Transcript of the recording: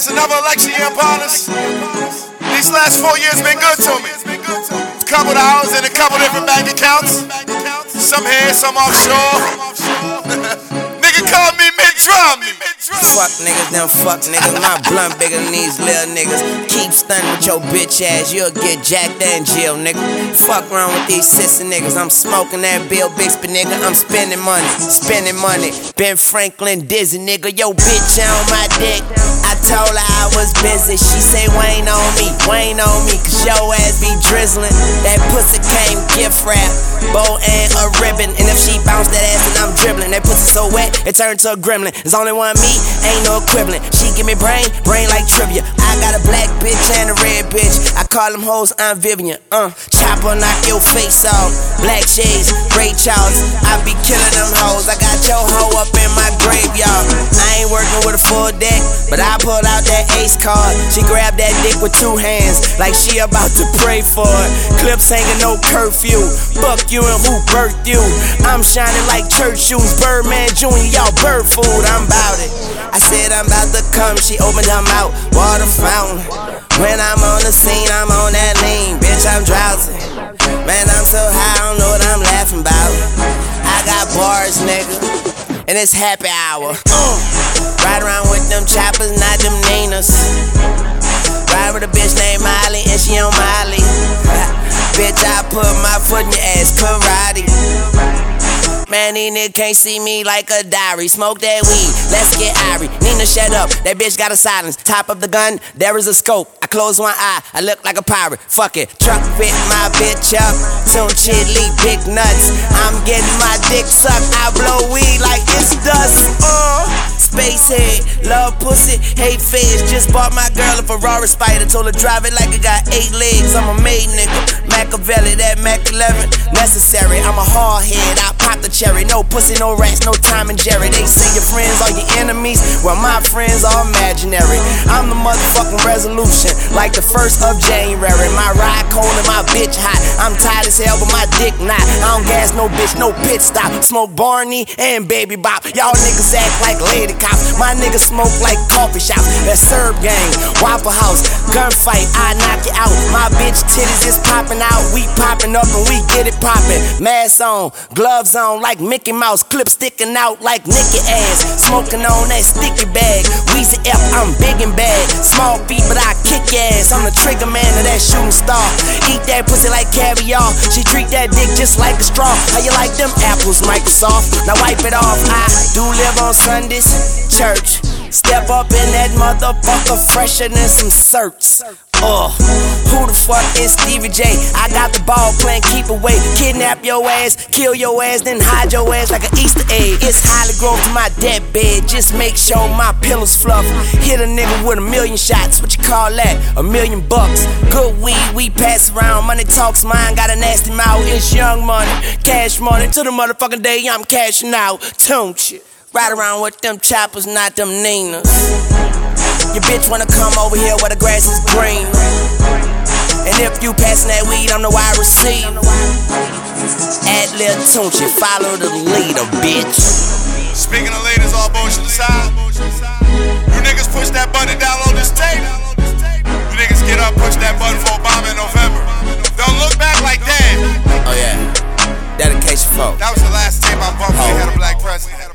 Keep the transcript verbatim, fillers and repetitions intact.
It's another election year upon us. These last four years been good to me. A couple of hours in a couple different bank accounts. Some here, some offshore. Nigga call me mid-drum. Fuck niggas, them fuck niggas. My blunt bigger than these little niggas. Keep stunning with your bitch ass, you'll get jacked in jail, nigga. Fuck around with these sister niggas. I'm smoking that Bill Bixby, nigga. I'm spending money, spending money. Ben Franklin dizzy, nigga. Yo, bitch on my dick. I told her I was busy. She say Wayne on me, Wayne on me, cause yo ass be drizzling. That pussy came gift wrap, bow and a ribbon. And if she bounce that ass, then I'm dribbling. That pussy so wet, it turned to a gremlin. There's only one me, ain't no equivalent. She give me brain, brain like trivia. I got a black bitch and a red bitch. I call them hoes I'm Vivian. Uh, chopper knock your face off. Black shades, gray charts. I be killing them hoes. I got your hoe up in my graveyard. I ain't working with a full deck, but I pulled out that ace card. She grabbed that dick with two hands, like she about to pray for it. Clips hanging, no curfew. Fuck you and who birthed you. I'm shining like church shoes. Birdman Junior, y'all bird food. I'm about it. I said I'm about to come, she opened her mouth, water fountain. When I'm on the scene, I'm on that lean, bitch, I'm drowsy. Man, I'm so high, I don't know what I'm laughing about. I got bars, nigga, and it's happy hour. uh, Ride around with them choppers, not them Ninas. Ride with a bitch named Miley, and she on Miley. Bitch, I put my foot in your ass, karate. Man, these niggas can't see me like a diary. Smoke that weed, let's get irie. Nina, shut up, that bitch got a silence. Top of the gun, there is a scope. I close one eye, I look like a pirate. Fuck it, truck fit my bitch up. Soon chili, big nuts. I'm getting my dick sucked. I blow weed like it's dust. Uh, space head, love pussy, hate feds. Just bought my girl a Ferrari Spider. Told her drive it like it got eight legs. I'm a made nigga, Machiavelli, that Mac eleven. Necessary, I'm a hard head, I pop the cherry. No pussy, no rats, no Tom and Jerry. They say your friends are your enemies, well my friends are imaginary. I'm the motherfucking resolution, like the first of January. My ride cold and my bitch hot. I'm tired as hell, but my dick not. I don't gas no bitch, no pit stop. Smoke Barney and Baby Bop. Y'all niggas act like lady cops. My niggas smoke like coffee shops. That Serb gang, Waffle House, gunfight, I knock you out. My bitch titties is popping out. We popping up and we get it popping. Mask on, gloves on like Mickey Mouse. Clip sticking out like Nicky ass. Smoking on that sticky bag. Weezy F, I'm big and bad. Small feet, but I kick your ass. I'm the trigger man of that shooting star. Eat that pussy like caviar. She treat that dick just like a straw. How you like them apples, Microsoft? Now wipe it off. I do live on Sundays. Church. Step up in that motherfucker fresher than some certs. Uh, who the fuck is Stevie J? I got the ball playing keep away. Kidnap your ass, kill your ass, then hide your ass like an Easter egg. It's highly growth to my deathbed. Just make sure my pillows fluff. Hit a nigga with a million shots. What you call that? A million bucks. Good weed, we pass around. Money talks, mine got a nasty mouth. It's young money, cash money. To the motherfucking day I'm cashing out. Don't you? Ride around with them choppers, not them Ninas. Your bitch wanna come over here where the grass is green. And if you passing that weed, I'm the wide receiver. Add Lil Tunchi, follow the leader, bitch. Speaking of leaders, all bullshit aside, you niggas push that button down on this tape. You niggas get up, push that button for Obama in November. Don't look back like that. Oh yeah, dedication for. That was the last tape I bumped. We had a black president.